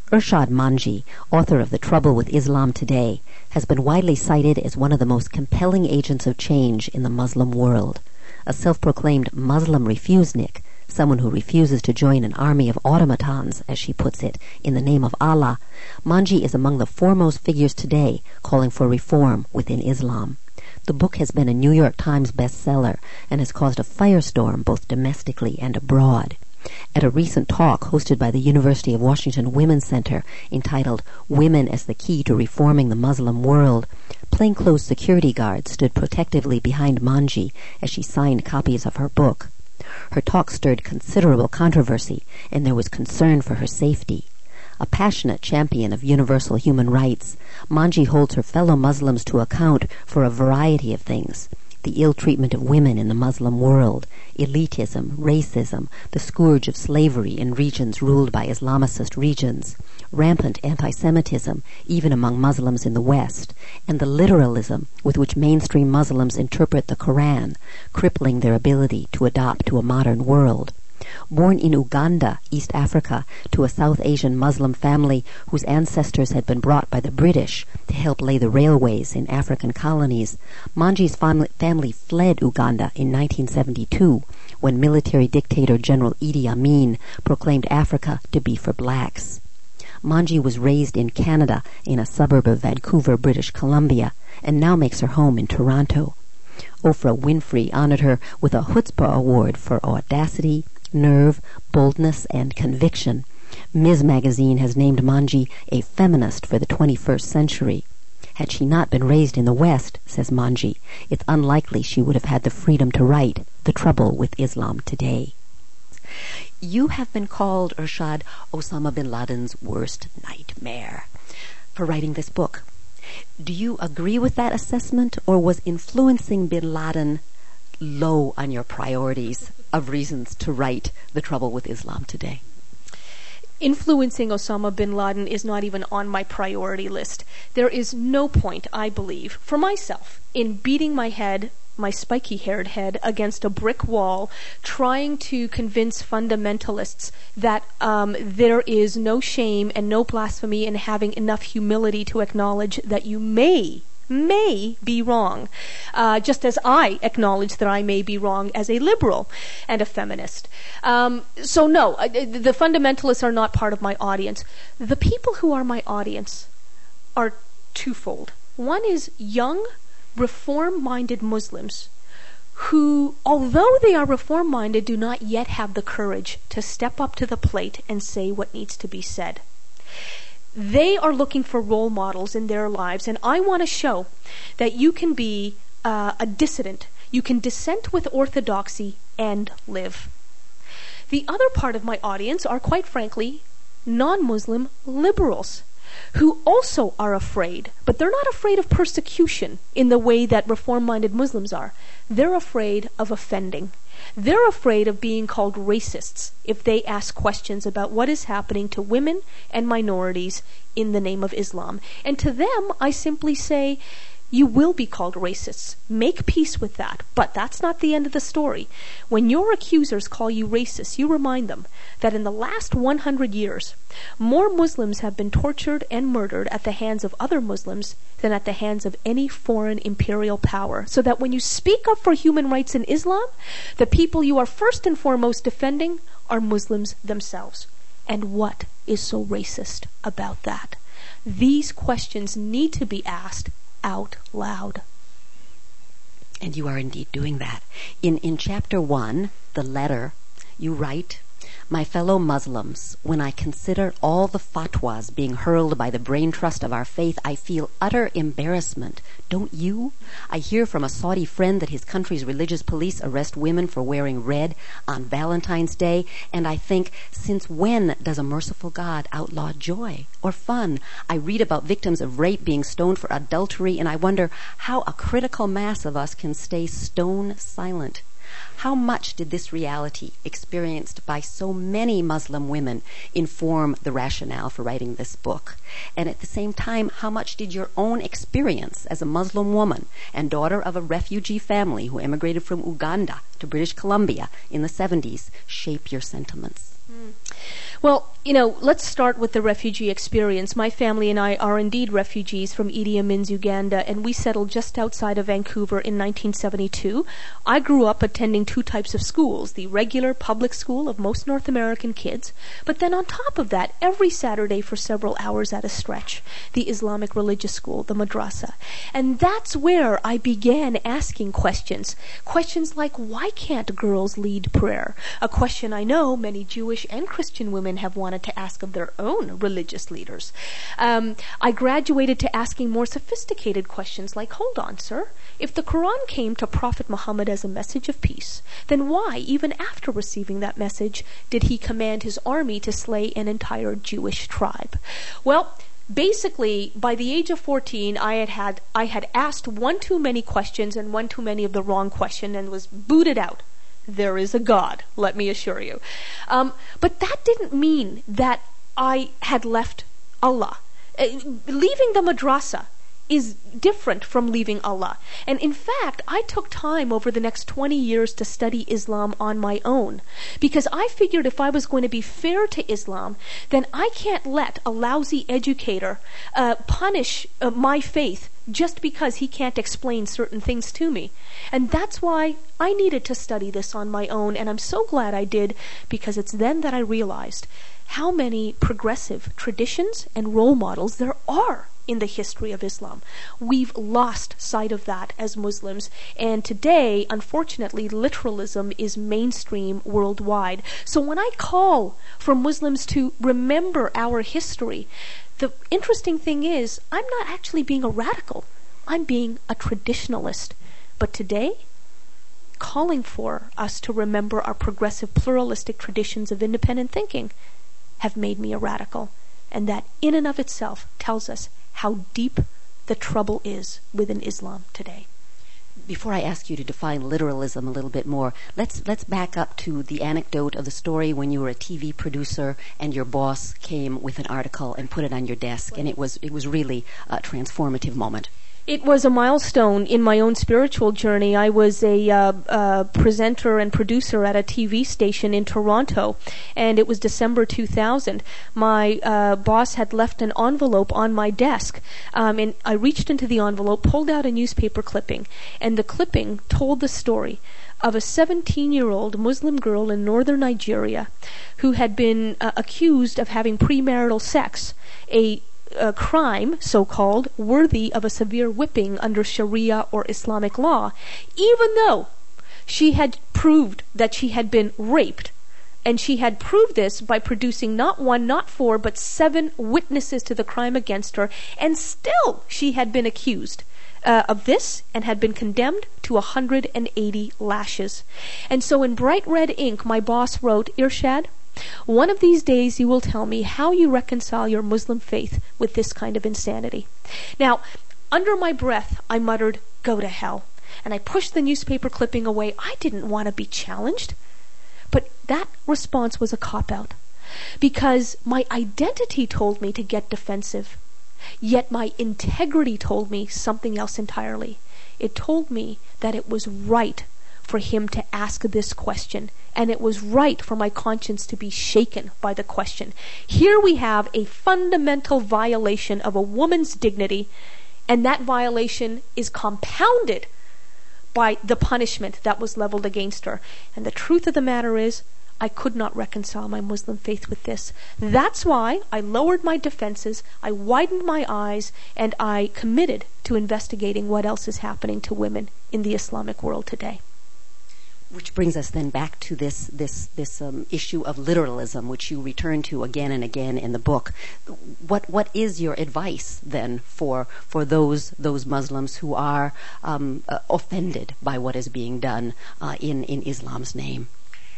Irshad Manji, author of The Trouble with Islam Today, has been widely cited as one of the most compelling agents of change in the Muslim world. A self-proclaimed Muslim refusenik, someone who refuses to join an army of automatons, as she puts it, in the name of Allah, Manji is among the foremost figures today calling for reform within Islam. The book has been a New York Times bestseller and has caused a firestorm both domestically and abroad. At a recent talk hosted by the University of Washington Women's Center entitled Women as the Key to Reforming the Muslim World, plainclothes security guards stood protectively behind Manji as she signed copies of her book. Her talk stirred considerable controversy, and there was concern for her safety. A passionate champion of universal human rights, Manji holds her fellow Muslims to account for a variety of things: the ill treatment of women in the Muslim world, elitism, racism, the scourge of slavery in regions ruled by Islamicist regions, rampant anti-Semitism, even among Muslims in the West, and the literalism with which mainstream Muslims interpret the Quran, crippling their ability to adapt to a modern world. Born in Uganda, East Africa, to a South Asian Muslim family whose ancestors had been brought by the British to help lay the railways in African colonies, Manji's family fled Uganda in 1972 when military dictator General Idi Amin proclaimed Africa to be for blacks. Manji was raised in Canada in a suburb of Vancouver, British Columbia, and now makes her home in Toronto. Oprah Winfrey honored her with a Chutzpah Award for audacity, nerve, boldness, and conviction. Ms. Magazine has named Manji a feminist for the 21st century. Had she not been raised in the West, says Manji, it's unlikely she would have had the freedom to write The Trouble with Islam Today. You have been called, Irshad, Osama bin Laden's worst nightmare for writing this book. Do you agree with that assessment, or was influencing bin Laden low on your priorities of reasons to write The Trouble with Islam Today? Influencing Osama bin Laden is not even on my priority list. There is no point, I believe, for myself, in beating my spiky-haired head against a brick wall, trying to convince fundamentalists that there is no shame and no blasphemy in having enough humility to acknowledge that you may be wrong, just as I acknowledge that I may be wrong as a liberal and a feminist. So no, the fundamentalists are not part of my audience. The people who are my audience are twofold. One is young, reform-minded Muslims who, although they are reform-minded, do not yet have the courage to step up to the plate and say what needs to be said. They are looking for role models in their lives, and I want to show that you can be a dissident. You can dissent with orthodoxy and live. The other part of my audience are, quite frankly, non-Muslim liberals who also are afraid, but they're not afraid of persecution in the way that reform-minded Muslims are. They're afraid of offending. They're afraid of being called racists if they ask questions about what is happening to women and minorities in the name of Islam. And to them, I simply say, you will be called racists. Make peace with that. But that's not the end of the story. When your accusers call you racist, you remind them that in the last 100 years, more Muslims have been tortured and murdered at the hands of other Muslims than at the hands of any foreign imperial power. So that when you speak up for human rights in Islam, the people you are first and foremost defending are Muslims themselves. And what is so racist about that? These questions need to be asked out loud. And you are indeed doing that. In chapter 1, the letter, you write, "My fellow Muslims, when I consider all the fatwas being hurled by the brain trust of our faith, I feel utter embarrassment. Don't you? I hear from a Saudi friend that his country's religious police arrest women for wearing red on Valentine's Day, and I think, since when does a merciful God outlaw joy or fun? I read about victims of rape being stoned for adultery, and I wonder how a critical mass of us can stay stone silent. How much did this reality, experienced by so many Muslim women, inform the rationale for writing this book? And at the same time, how much did your own experience as a Muslim woman and daughter of a refugee family who emigrated from Uganda to British Columbia in the 70s shape your sentiments?" Well, let's start with the refugee experience. My family and I are indeed refugees from Idi Amin's Uganda, and we settled just outside of Vancouver in 1972. I grew up attending two types of schools, the regular public school of most North American kids, but then on top of that, every Saturday for several hours at a stretch, the Islamic religious school, the madrasa. And that's where I began asking questions. Questions like, why can't girls lead prayer? A question I know many Jewish and Christian women have wanted to ask of their own religious leaders. I graduated to asking more sophisticated questions like, hold on, sir, if the Quran came to Prophet Muhammad as a message of peace, then why, even after receiving that message, did he command his army to slay an entire Jewish tribe? Well, basically, by the age of 14, I had asked one too many questions and one too many of the wrong question and was booted out. There is a God, let me assure you. But that didn't mean that I had left Allah. Leaving the madrasa is different from leaving Allah. And in fact, I took time over the next 20 years to study Islam on my own, because I figured if I was going to be fair to Islam, then I can't let a lousy educator punish my faith just because he can't explain certain things to me. And that's why I needed to study this on my own, and I'm so glad I did, because it's then that I realized how many progressive traditions and role models there are in the history of Islam. We've lost sight of that as Muslims, and today, unfortunately, literalism is mainstream worldwide. So when I call for Muslims to remember our history, the interesting thing is, I'm not actually being a radical. I'm being a traditionalist. But today, calling for us to remember our progressive pluralistic traditions of independent thinking have made me a radical. And that in and of itself tells us how deep the trouble is within Islam today. Before I ask you to define literalism a little bit more, let's back up to the anecdote of the story when you were a TV producer and your boss came with an article and put it on your desk, and it was really a transformative moment. It was a milestone in my own spiritual journey. I was a presenter and producer at a TV station in Toronto, and it was December 2000. My boss had left an envelope on my desk, and I reached into the envelope, pulled out a newspaper clipping, and the clipping told the story of a 17-year-old Muslim girl in northern Nigeria who had been accused of having premarital sex, a crime, so-called, worthy of a severe whipping under Sharia or Islamic law, even though she had proved that she had been raped. And she had proved this by producing not one, not four, but 7 witnesses to the crime against her, and still she had been accused of this and had been condemned to 180 lashes. And so in bright red ink, my boss wrote, Irshad, one of these days you will tell me how you reconcile your Muslim faith with this kind of insanity. Now, under my breath, I muttered, go to hell. And I pushed the newspaper clipping away. I didn't want to be challenged. But that response was a cop-out, because my identity told me to get defensive, yet my integrity told me something else entirely. It told me that it was right for him to ask this question, and it was right for my conscience to be shaken by the question. Here we have a fundamental violation of a woman's dignity, and that violation is compounded by the punishment that was leveled against her. And the truth of the matter is, I could not reconcile my Muslim faith with this. That's why I lowered my defenses, I widened my eyes, and I committed to investigating what else is happening to women in the Islamic world today. Which brings us then back to this issue of literalism, which you return to again and again in the book. What is your advice then for those Muslims who are offended by what is being done in Islam's name?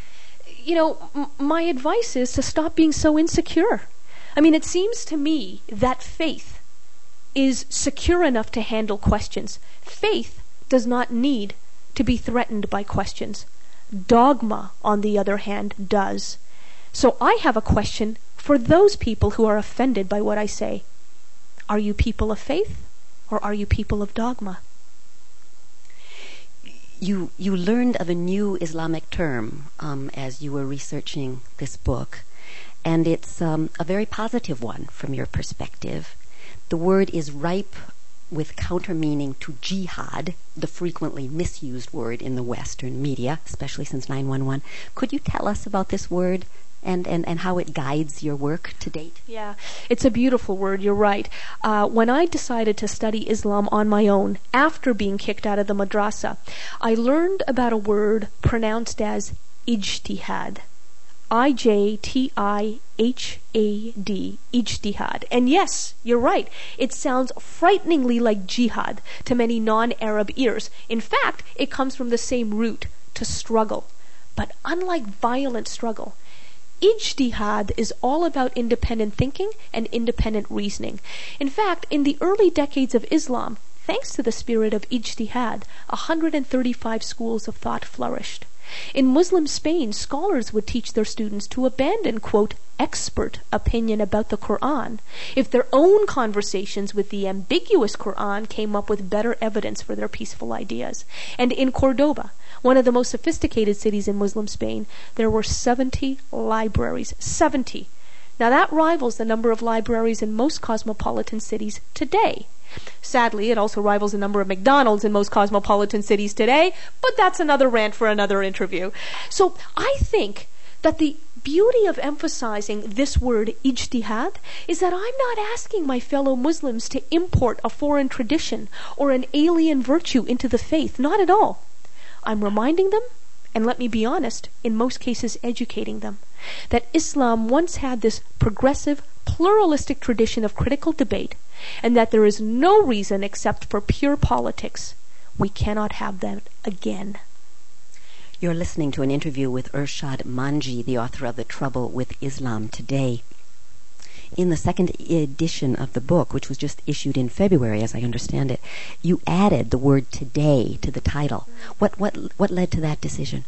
My advice is to stop being so insecure. I mean, it seems to me that faith is secure enough to handle questions. Faith does not need to be threatened by questions. Dogma, on the other hand, does. So I have a question for those people who are offended by what I say. Are you people of faith, or are you people of dogma? You learned of a new Islamic term as you were researching this book, and it's a very positive one from your perspective. The word is ripe with counter-meaning to jihad, the frequently misused word in the Western media, especially since 9/11. Could you tell us about this word and how it guides your work to date? Yeah, it's a beautiful word, you're right. When I decided to study Islam on my own, after being kicked out of the madrasa, I learned about a word pronounced as ijtihad. Ijtihad, ijtihad. And yes, you're right, it sounds frighteningly like jihad to many non-Arab ears. In fact, it comes from the same root, to struggle. But unlike violent struggle, ijtihad is all about independent thinking and independent reasoning. In fact, in the early decades of Islam, thanks to the spirit of ijtihad, 135 schools of thought flourished. In Muslim Spain, scholars would teach their students to abandon, quote, expert opinion about the Quran if their own conversations with the ambiguous Quran came up with better evidence for their peaceful ideas. And in Cordoba, one of the most sophisticated cities in Muslim Spain, there were 70 libraries. 70. Now that rivals the number of libraries in most cosmopolitan cities today. Sadly, it also rivals the number of McDonald's in most cosmopolitan cities today, but that's another rant for another interview. So I think that the beauty of emphasizing this word ijtihad is that I'm not asking my fellow Muslims to import a foreign tradition or an alien virtue into the faith, not at all. I'm reminding them, and let me be honest, in most cases educating them, that Islam once had this progressive, pluralistic tradition of critical debate, and that there is no reason except for pure politics we cannot have that again. You're listening to an interview with Irshad Manji, the author of The Trouble with Islam Today. In the second edition of the book, which was just issued in February, as I understand it, you added the word today to the title. What led to that decision?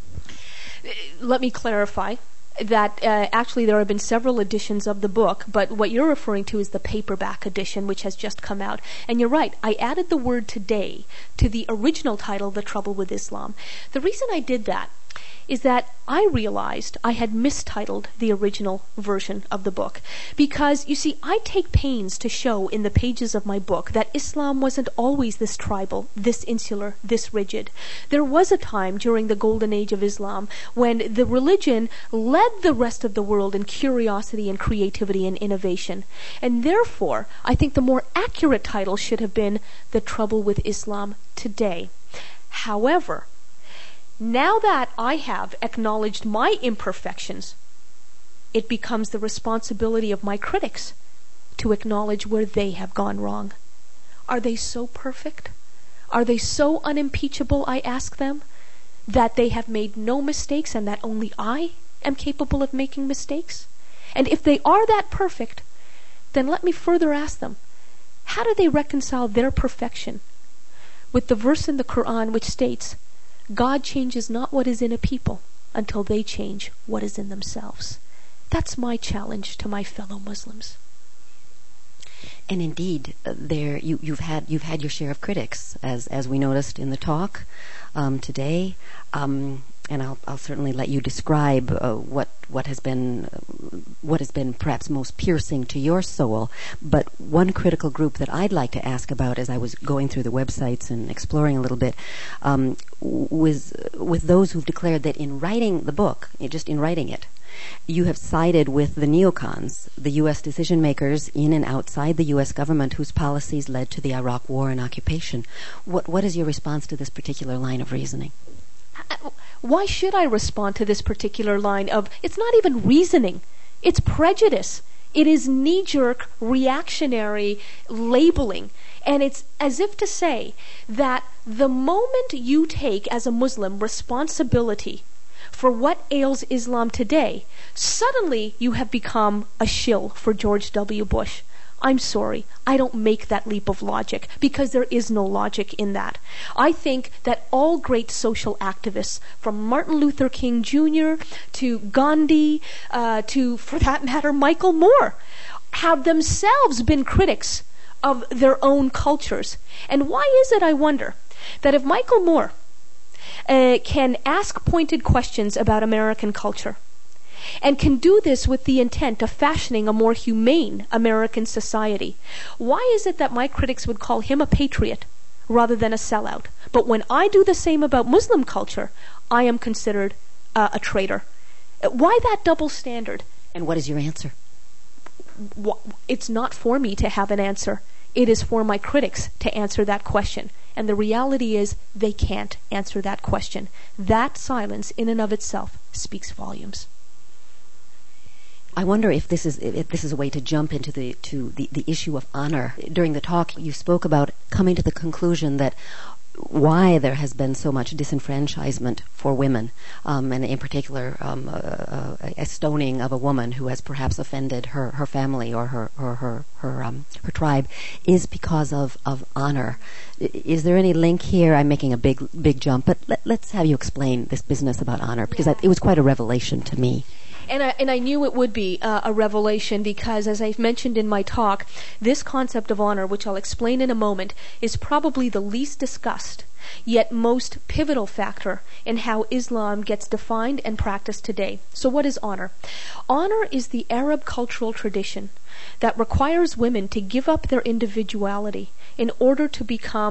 Let me clarify that actually there have been several editions of the book, but what you're referring to is the paperback edition, which has just come out. And you're right, I added the word today to the original title, The Trouble with Islam. The reason I did that is that I realized I had mistitled the original version of the book. Because, you see, I take pains to show in the pages of my book that Islam wasn't always this tribal, this insular, this rigid. There was a time during the golden age of Islam when the religion led the rest of the world in curiosity and creativity and innovation. And therefore, I think the more accurate title should have been The Trouble with Islam Today. However, now that I have acknowledged my imperfections, it becomes the responsibility of my critics to acknowledge where they have gone wrong. Are they so perfect? Are they so unimpeachable, I ask them, that they have made no mistakes and that only I am capable of making mistakes? And if they are that perfect, then let me further ask them, how do they reconcile their perfection with the verse in the Quran which states, God changes not what is in a people until they change what is in themselves? That's my challenge to my fellow Muslims. And indeed, you've had your share of critics, as we noticed in the talk today. And I'll certainly let you describe what has been perhaps most piercing to your soul. But one critical group that I'd like to ask about, as I was going through the websites and exploring a little bit, was with those who've declared that in writing the book, just in writing it, you have sided with the neocons, the U.S. decision makers in and outside the U.S. government whose policies led to the Iraq War and occupation. What is your response to this particular line of reasoning? Why should I respond to this particular line of, it's not even reasoning, it's prejudice. It is knee-jerk, reactionary labeling. And it's as if to say that the moment you take as a Muslim responsibility for what ails Islam today, suddenly you have become a shill for George W. Bush. I'm sorry, I don't make that leap of logic because there is no logic in that. I think that all great social activists, from Martin Luther King Jr. to Gandhi to, for that matter, Michael Moore, have themselves been critics of their own cultures. And why is it, I wonder, that if Michael Moore can ask pointed questions about American culture, and can do this with the intent of fashioning a more humane American society. Why is it that my critics would call him a patriot rather than a sellout? But when I do the same about Muslim culture, I am considered a traitor. Why that double standard? And what is your answer? It's not for me to have an answer. It is for my critics to answer that question. And the reality is they can't answer that question. That silence in and of itself speaks volumes. I wonder if this is a way to jump into the issue of honor. During the talk, you spoke about coming to the conclusion that why there has been so much disenfranchisement for women, and in particular a stoning of a woman who has perhaps offended her family or her tribe, is because of honor. Is there any link here? I'm making a big jump, but let's have you explain this business about honor, because it was quite a revelation to me. And I knew it would be a revelation because, as I've mentioned in my talk, this concept of honor, which I'll explain in a moment, is probably the least discussed, yet most pivotal factor in how Islam gets defined and practiced today. So what is honor? Honor is the Arab cultural tradition that requires women to give up their individuality in order to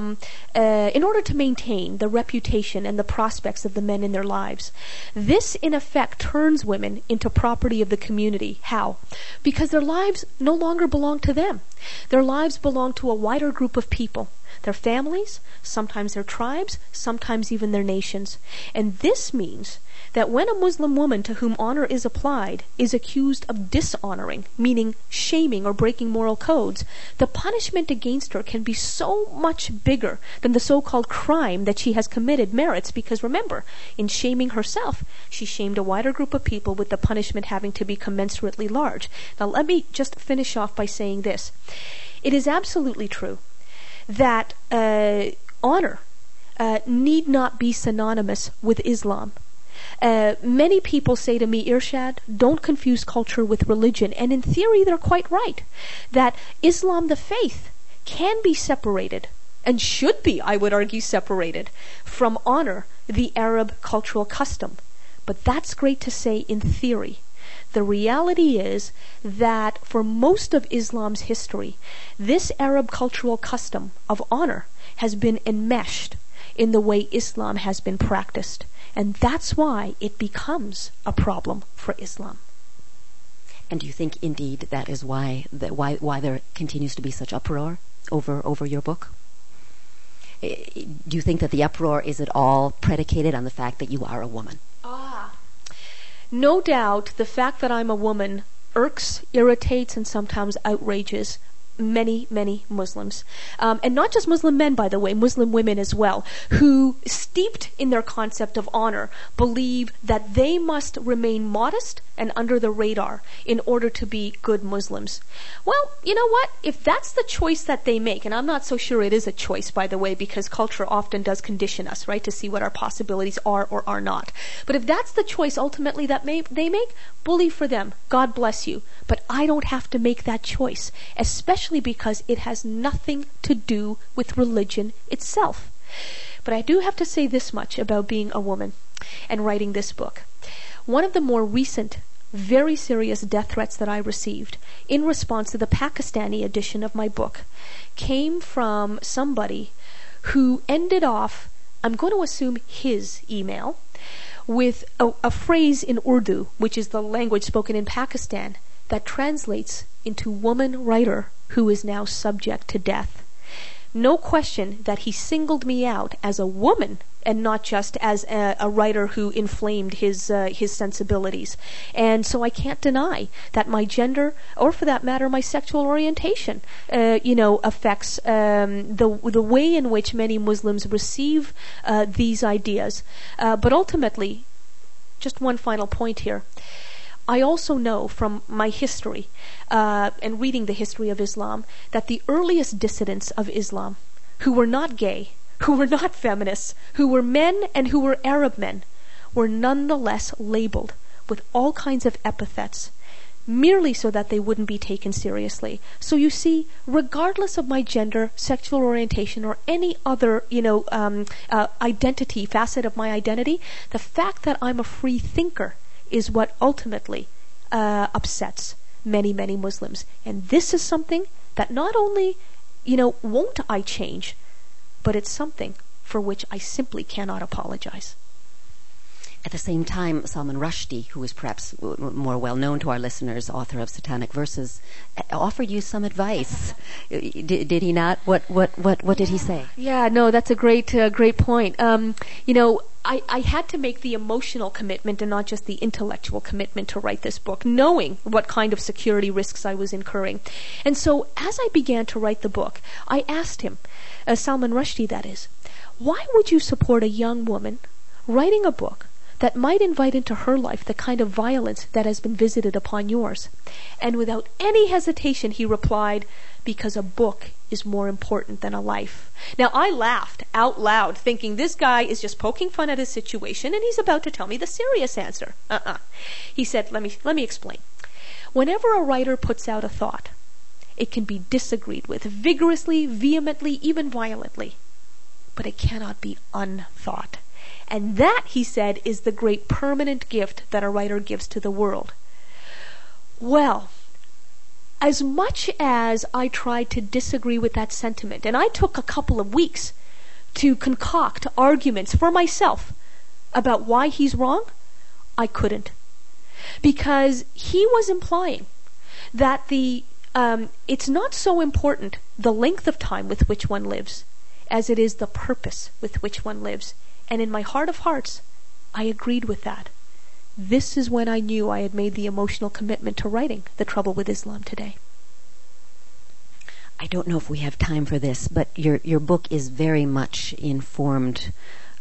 maintain the reputation and the prospects of the men in their lives. This, in effect, turns women into property of the community. How? Because their lives no longer belong to them. Their lives belong to a wider group of people. Their families, sometimes their tribes, sometimes even their nations. And this means that when a Muslim woman to whom honor is applied is accused of dishonoring, meaning shaming or breaking moral codes, the punishment against her can be so much bigger than the so-called crime that she has committed merits, because remember, in shaming herself, she shamed a wider group of people, with the punishment having to be commensurately large. Now let me just finish off by saying this. It is absolutely true that honor need not be synonymous with Islam. Many people say to me, Irshad, don't confuse culture with religion. And in theory, they're quite right. That Islam, the faith, can be separated, and should be, I would argue, separated from honor, the Arab cultural custom. But that's great to say in theory. The reality is that for most of Islam's history, this Arab cultural custom of honor has been enmeshed in the way Islam has been practiced. And that's why it becomes a problem for Islam. And do you think, indeed, that is why there continues to be such uproar over your book? Do you think that the uproar is at all predicated on the fact that you are a woman? No doubt the fact that I'm a woman irks, irritates, and sometimes outrages many, many Muslims. And not just Muslim men, by the way, Muslim women as well, who, steeped in their concept of honor, believe that they must remain modest and under the radar in order to be good Muslims. Well, you know what? If that's the choice that they make, and I'm not so sure it is a choice, by the way, because culture often does condition us, right, to see what our possibilities are or are not. But if that's the choice ultimately that they make, bully for them. God bless you. But I don't have to make that choice, especially because it has nothing to do with religion itself. But I do have to say this much about being a woman and writing this book. One of the more recent, very serious death threats that I received in response to the Pakistani edition of my book came from somebody who ended off, I'm going to assume his email, with a phrase in Urdu, which is the language spoken in Pakistan, that translates into woman writer who is now subject to death. No question that he singled me out as a woman and not just as a writer who inflamed his sensibilities. And so I can't deny that my gender, or for that matter, my sexual orientation, affects the way in which many Muslims receive these ideas. But ultimately, just one final point here. I also know from my history and reading the history of Islam that the earliest dissidents of Islam, who were not gay, who were not feminists, who were men and who were Arab men, were nonetheless labeled with all kinds of epithets, merely so that they wouldn't be taken seriously. So you see, regardless of my gender, sexual orientation, or any other, identity, facet of my identity, the fact that I'm a free thinker is what ultimately upsets many, many Muslims. And this is something that not only, won't I change, but it's something for which I simply cannot apologize. At the same time, Salman Rushdie, who is perhaps more well known to our listeners, author of Satanic Verses, offered you some advice. Did he not? What did he say? Yeah, no, that's a great point. I had to make the emotional commitment and not just the intellectual commitment to write this book, knowing what kind of security risks I was incurring. And so as I began to write the book, I asked him, Salman Rushdie that is, why would you support a young woman writing a book that might invite into her life the kind of violence that has been visited upon yours? And without any hesitation, he replied, because a book is more important than a life. Now, I laughed out loud, thinking this guy is just poking fun at his situation, and he's about to tell me the serious answer. He said, let me explain. Whenever a writer puts out a thought, it can be disagreed with vigorously, vehemently, even violently, but it cannot be unthought. And that, he said, is the great permanent gift that a writer gives to the world. Well, as much as I tried to disagree with that sentiment, and I took a couple of weeks to concoct arguments for myself about why he's wrong, I couldn't. Because he was implying that it's not so important the length of time with which one lives as it is the purpose with which one lives. And in my heart of hearts, I agreed with that. This is when I knew I had made the emotional commitment to writing The Trouble with Islam Today. I don't know if we have time for this, but your book is very much informed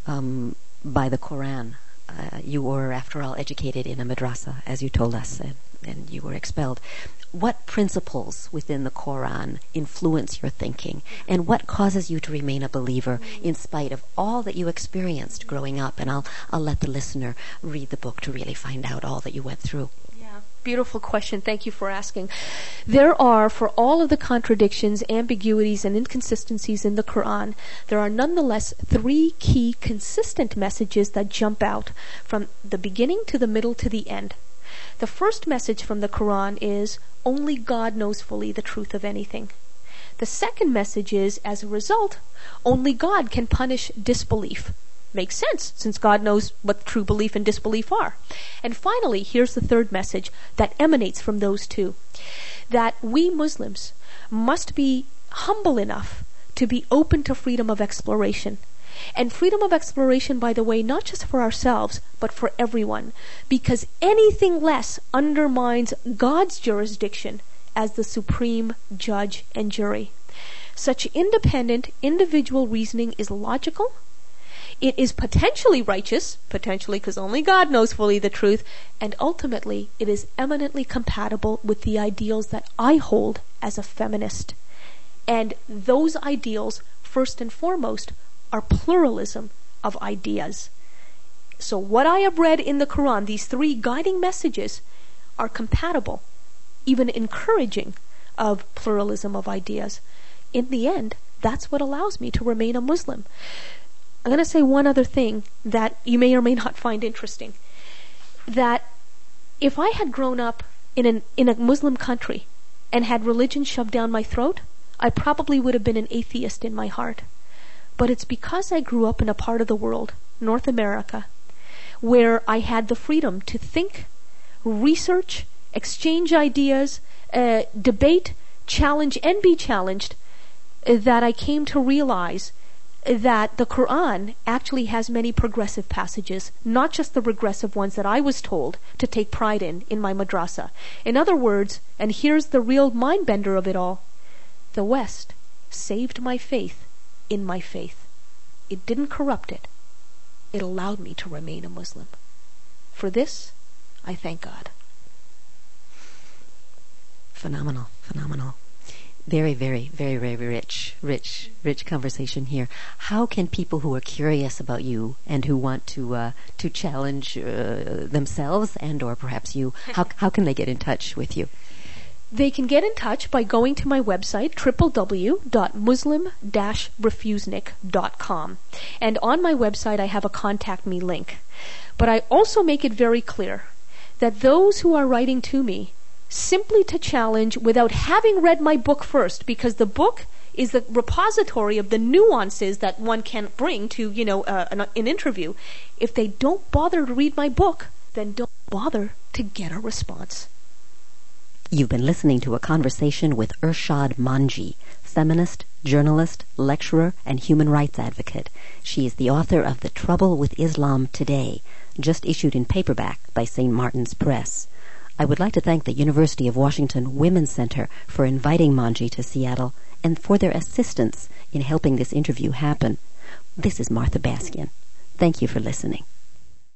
by the Quran. You were, after all, educated in a madrasa, as you told us, and you were expelled. What principles within the Quran influence your thinking, and what causes you to remain a believer in spite of all that you experienced growing up? And I'll let the listener read the book to really find out all that you went through. Yeah, beautiful question. Thank you for asking. There are, for all of the contradictions, ambiguities, and inconsistencies in the Quran, there are nonetheless 3 key consistent messages that jump out from the beginning to the middle to the end. The first message from the Quran is, only God knows fully the truth of anything. The second message is, as a result, only God can punish disbelief. Makes sense, since God knows what true belief and disbelief are. And finally, here's the third message that emanates from those two. That we Muslims must be humble enough to be open to freedom of exploration. And freedom of exploration, by the way, not just for ourselves, but for everyone. Because anything less undermines God's jurisdiction as the supreme judge and jury. Such independent, individual reasoning is logical. It is potentially righteous, potentially because only God knows fully the truth, and ultimately it is eminently compatible with the ideals that I hold as a feminist. And those ideals, first and foremost, are pluralism of ideas. So what I have read in the Quran, these 3 guiding messages, are compatible, even encouraging of pluralism of ideas. In the end, that's what allows me to remain a Muslim. I'm going to say one other thing that you may or may not find interesting. That if I had grown up in a Muslim country and had religion shoved down my throat, I probably would have been an atheist in my heart. But it's because I grew up in a part of the world, North America, where I had the freedom to think, research, exchange ideas, debate, challenge, and be challenged, that I came to realize that the Quran actually has many progressive passages, not just the regressive ones that I was told to take pride in my madrasa. In other words, and here's the real mind bender of it all, the West saved my faith in my faith. It didn't corrupt it. It allowed me to remain a Muslim. For this, I thank God. Phenomenal. Very, very, very, very rich conversation here. How can people who are curious about you and who want to challenge themselves and or perhaps you, how can they get in touch with you? They can get in touch by going to my website, www.muslim-refusenik.com. And on my website, I have a contact me link. But I also make it very clear that those who are writing to me simply to challenge without having read my book first, because the book is the repository of the nuances that one can bring to, an interview. If they don't bother to read my book, then don't bother to get a response. You've been listening to a conversation with Irshad Manji, feminist, journalist, lecturer, and human rights advocate. She is the author of The Trouble with Islam Today, just issued in paperback by St. Martin's Press. I would like to thank the University of Washington Women's Center for inviting Manji to Seattle and for their assistance in helping this interview happen. This is Martha Baskian. Thank you for listening.